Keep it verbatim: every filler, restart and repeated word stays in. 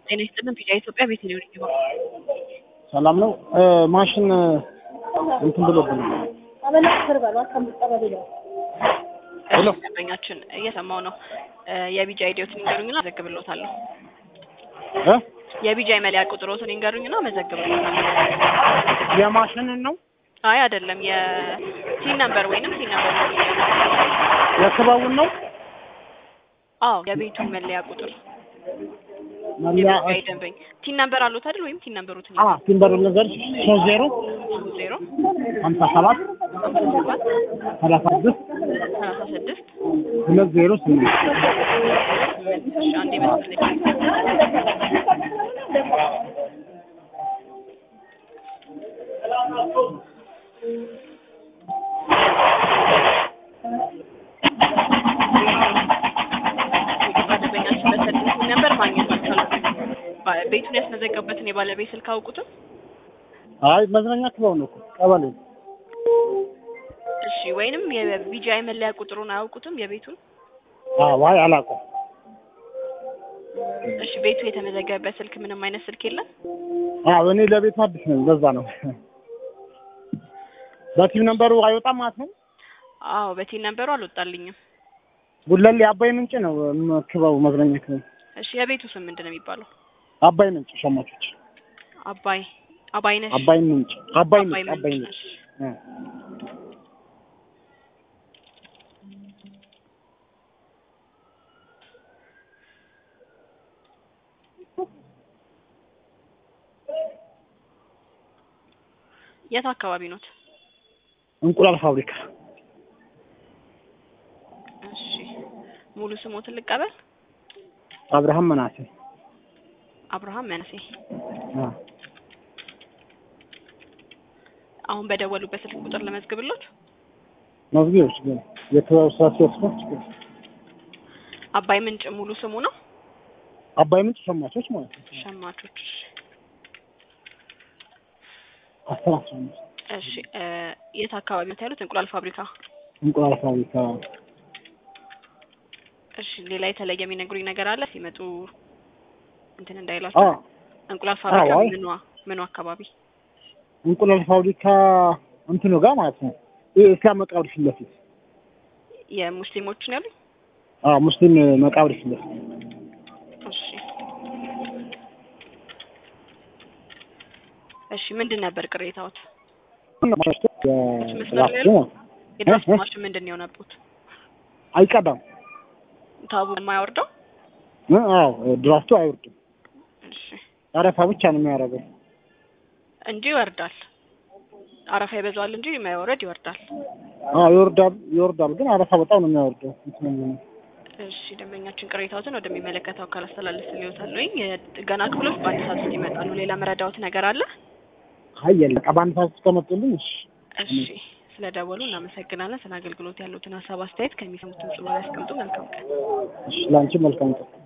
ጤና ይስጥልን ቢጫ ኢትዮጵያ ቤት ነው ይባል ሰላም ነው ማሽን እንትን ብሎብኝ አበላ ከርባላ ከምትጠባለ ነው ሄሎ ደንበኛችን እየሰማው ነው የቢጃ አይዲዎትን ይንገሩኝና አዘግብልዎታለሁ እ የቢጃ መለያ ቁጥሮትን ይንገሩኝና አዘግብልዎታለሁ የማሽንን ነው አይ አይደለም የቲን ነምበር ወይንም ቲን ነምበር የክበቡን ነው አዎ የቤቱን መለያ ቁጥር መለያ አይደንበኝ ቲን ነምበር አሉት አይደል ወይም ቲን ነምበሩት አ ቲን ነምበሩ ነገር ሶስት ዜሮ ዜሮ ሃምሳ ሰባት ሰላሳ ስድስት ሰላሳ ስድስት ሁለት ዜሮ ስምንት አንዴ መስለኝ ነበር ማግኘት አልቻልኩም ቤቱን ያስመዘገበትን የባለቤት ስልክ አውቁትም አይ መዝናኛ ክበው ነው ቀበሌ እሺ ወይንም የቢጂአይ መለያ ቁጥሩን አያውቁትም የቤቱን አዎ አይ አላውቅም እሺ ቤቱ የተመዘገበበት ስልክ ምንም አይነት ስልክ የለም አዎ እኔ ለቤቱ አዲስ ነኝ ለዛ ነው በቲም ነምበሩ አይወጣም ማለት ነው አዎ በቲም ነምበሩ አልወጣልኝም ጉለሌ አባይ ምንጭ ነው ክበው መዝናኛ ክበው እሺ የቤቱ ስም ምንድነው የሚባለው አባይ ምንጭ ሸማቾች አባይ አባይነሽ አባይ ምንጭ አባይ ምንጭ አባይ ምንጭ የት አካባቢ ነው እንቁላል ፋብሪካ እሺ ሙሉ ስሞትን ልቀበል አብርሃም መናሴ አብርሃም መናሴ አ አሁን በደወሉበት ስልክ ቁጥር ለመዝግብልዎት መዝጊያዎች ግን የተወሳሰው ስፖርት አባይ ምንጭ ሙሉ ስሙ ነው አባይ ምንጭ ሸማቾች ማለት ነው ሸማቾች አስተራክሽን እሺ የት አካባቢ ነው ያሉት እንቁላል ፋብሪካ እንቁላል ፋብሪካ እሺ ሌላ የተለየ የሚነግሩኝ ነገር አለ ሲመጡ እንትን እንዳይላችሁ እንቁላል ፋብሪካ ምንዋ ምንዋ አካባቢ እንቁላል ፋብሪካ እንትኑ ጋር ማለት ነው የእስላም መቃብር ፊት ለፊት የሙስሊሞች ነው ያሉት አዎ ሙስሊም መቃብር ፊት ለፊት እሺ እሺ ምንድን ነበር ቅሬታዎት የድራፍት ማሽን ምንድን ነው የሆነበት አይቀዳም ታቡ የማያወርደው አዎ ድራፍቱ አይወርድም እሺ አረፋ ብቻ ነው የሚያደርገው እንጂ ይወርዳል አረፋ ይበዛዋል እንጂ የማይወርድ ይወርዳል አዎ ይወርዳል ይወርዳል ግን አረፋ በጣም ነው የሚያወርደው እሺ ደንበኛችን ቅሬታዎትን ወደሚመለከተው አካል አስተላልፍልዎታለሁ የጥገና ክፍሎች በአንድ ሰዓት ውስጥ ይመጣሉ ሌላ መረዳዎት ነገር አለ አይ የለም በአንድ ሰዓት ውስጥ ከመጡልኝ እሺ እሺ ስለደወሉ እናመሰግናለን ስለ አገልግሎት ያሉትን ሀሳብ አስተያየት ከሚሰሙት ጽሑፍ ያስቀምጡ መልካም ቀን እሺ ላንቺ መልካም ቀን